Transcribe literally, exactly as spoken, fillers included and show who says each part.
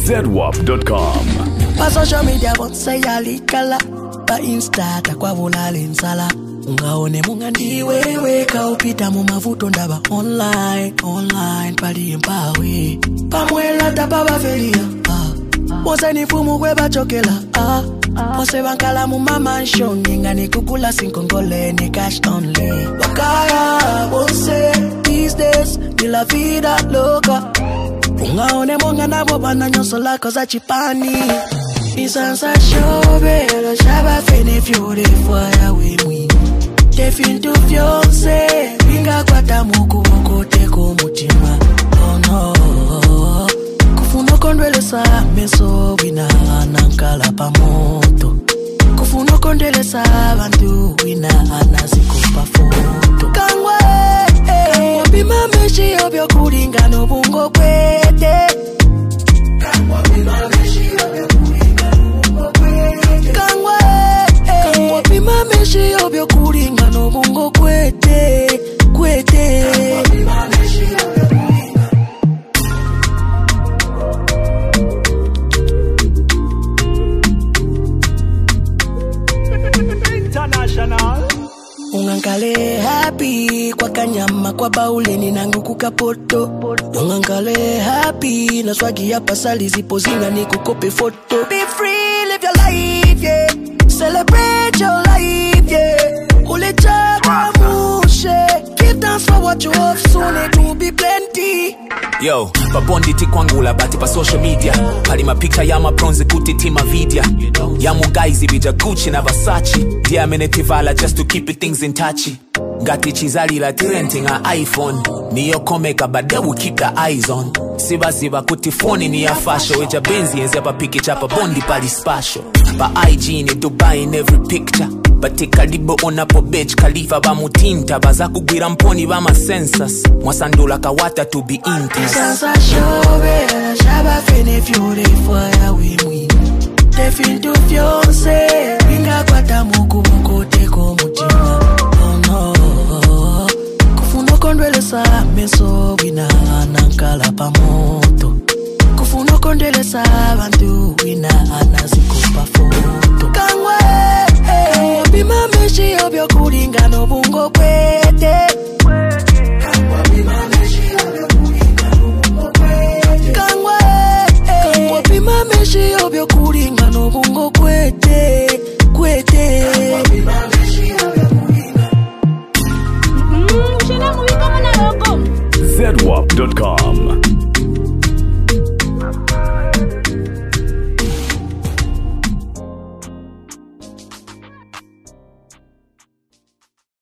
Speaker 1: z wap dot com.
Speaker 2: Pa social media bonse yalikala, pa Insta takwa vula linsala. Ungaone munga ndiwewe kaupita mu mavuto ndaba online, online pali mpawe. Pamwela tababa felia, ah. Mose ni fumu kwe bachokela, ah. Mose bankala mu mansion, ninga ni kukula sinkongole ni cash only. Wakaya, mose, these days, ni la vida loca. Ungaone munga nabo bana nyoso lako za chipani. Isansa shobe, lo shaba fene fiore fire we mwi. Defin tu fiance, binga kwa tamu kumokote kumutima. Oh no, kufuno kondwele sa meso wina anankala pa moto. Kufuno kondwele sa bantu wina anazikupa foto. Kangwe, kangwa bima meshi obyo kuringa no bungo kwete. Kangwa bima meshi obyo kuringa no bungo kwete. Kangwe, kangwa bima meshi obyo kuringa no bungo kwete, kwete. Kangwa bima meshi obyo kuringa. International. Ungankale happy kwa kanyama kwa baule ni nangu kukapoto. Ungankale happy na swagi ya pasali zipo zinga ni kukope foto. Be free, live your life, yeah. Celebrate your life, yeah. Ule chaka mushe. Give thanks for what you have, soon it will be plenty.
Speaker 3: Yo, babonditi kwangula bati pa social media. Pali mapicture ya mabronze kutitima vidya. Ya mugaizi bija Gucci na Versace. Dia menetivala just to keep it things in touchy. Ngati chizali la renting a iPhone. Niyo komeka but they will keep the eyes on. Siba siba kuti phone ni ya fashion. Weja benzi enzi hapa piki chapa bondi pali spatial. Pa I G ni Dubai in every picture. Bate kalibo onapo beach Khalifa ba mutinta. Baza kugwira mponi ba ma census. Mwasandula kawata to be intense.
Speaker 2: Sansa shobe, shaba fene fiore fire we mwi. Defin tu fiance, binga kwa tamu kumokote kumutima. Oh no, kufuno kondwele sa meso wina anankala pa moto. Kufuno kondwele sa bantu wina anazikupa foto. Kangwe, kangwa bima meshi obyo kuringa no bungo kwete. Kangwa bima meshi obyo kuringa no bungo kwete. Kangwe, kangwa bima meshi obyo kuringa no bungo kwete.